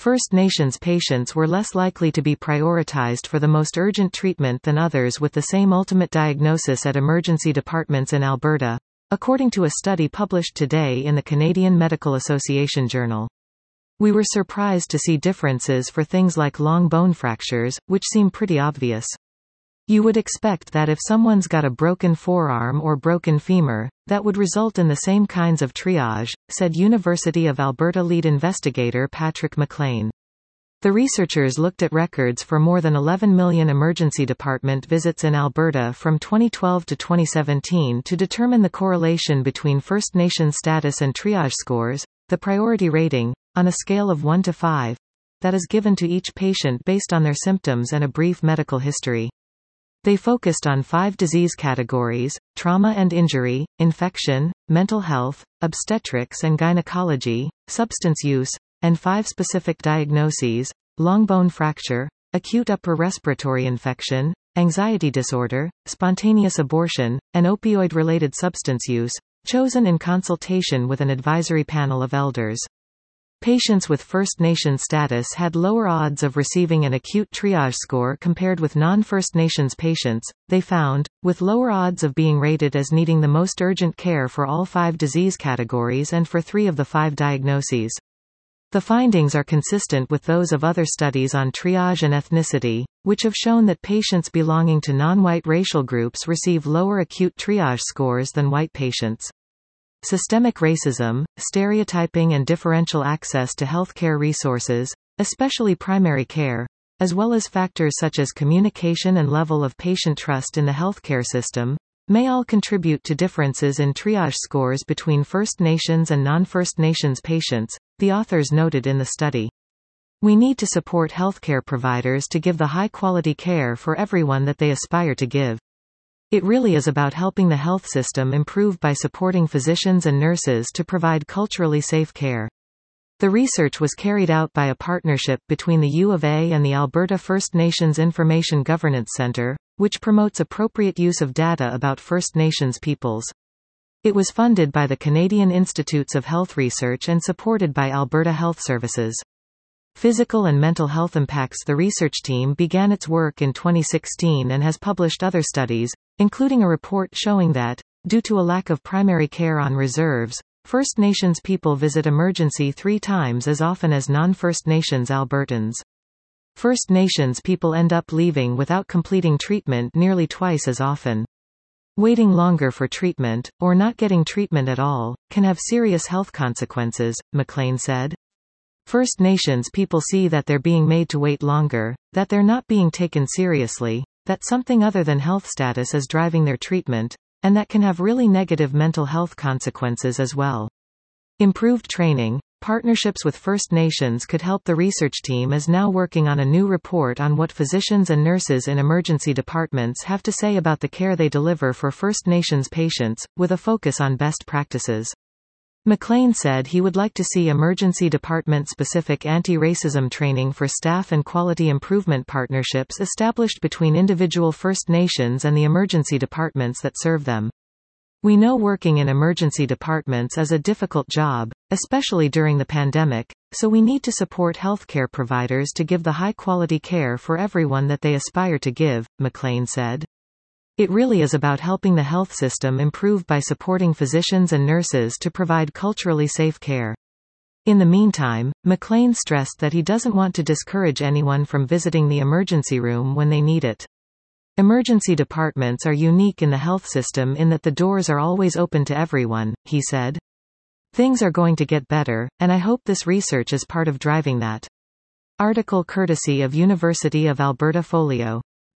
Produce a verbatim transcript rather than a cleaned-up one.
First Nations patients were less likely to be prioritized for the most urgent treatment than others with the same ultimate diagnosis at emergency departments in Alberta, according to a study published today in the Canadian Medical Association Journal. We were surprised to see differences for things like long bone fractures, which seem pretty obvious. You would expect that if someone's got a broken forearm or broken femur, that would result in the same kinds of triage, said University of Alberta lead investigator Patrick McLean. The researchers looked at records for more than eleven million emergency department visits in Alberta from twenty twelve to twenty seventeen to determine the correlation between First Nation status and triage scores, the priority rating, on a scale of one to five, that is given to each patient based on their symptoms and a brief medical history. They focused on five disease categories: trauma and injury, infection, mental health, obstetrics and gynecology, substance use, and five specific diagnoses: long bone fracture, acute upper respiratory infection, anxiety disorder, spontaneous abortion, and opioid-related substance use, chosen in consultation with an advisory panel of elders. Patients with First Nation status had lower odds of receiving an acute triage score compared with non-First Nations patients, they found, with lower odds of being rated as needing the most urgent care for all five disease categories and for three of the five diagnoses. The findings are consistent with those of other studies on triage and ethnicity, which have shown that patients belonging to non-white racial groups receive lower acute triage scores than white patients. Systemic racism, stereotyping and differential access to healthcare resources, especially primary care, as well as factors such as communication and level of patient trust in the healthcare system, may all contribute to differences in triage scores between First Nations and non-First Nations patients, the authors noted in the study. We need to support healthcare providers to give the high-quality care for everyone that they aspire to give. It really is about helping the health system improve by supporting physicians and nurses to provide culturally safe care. The research was carried out by a partnership between the U of A and the Alberta First Nations Information Governance Centre, which promotes appropriate use of data about First Nations peoples. It was funded by the Canadian Institutes of Health Research and supported by Alberta Health Services. Physical and mental health impacts. The research team began its work in twenty sixteen and has published other studies, including a report showing that, due to a lack of primary care on reserves, First Nations people visit emergency three times as often as non-First Nations Albertans. First Nations people end up leaving without completing treatment nearly twice as often. Waiting longer for treatment, or not getting treatment at all, can have serious health consequences, McLean said. First Nations people see that they're being made to wait longer, that they're not being taken seriously, that something other than health status is driving their treatment, and that can have really negative mental health consequences as well. Improved training, partnerships with First Nations could help. The research team is now working on a new report on what physicians and nurses in emergency departments have to say about the care they deliver for First Nations patients, with a focus on best practices. McLean said he would like to see emergency department-specific anti-racism training for staff and quality improvement partnerships established between individual First Nations and the emergency departments that serve them. We know working in emergency departments is a difficult job, especially during the pandemic, so we need to support healthcare providers to give the high-quality care for everyone that they aspire to give, McLean said. It really is about helping the health system improve by supporting physicians and nurses to provide culturally safe care. In the meantime, McLean stressed that he doesn't want to discourage anyone from visiting the emergency room when they need it. Emergency departments are unique in the health system in that the doors are always open to everyone, he said. Things are going to get better, and I hope this research is part of driving that. Article courtesy of University of Alberta Folio.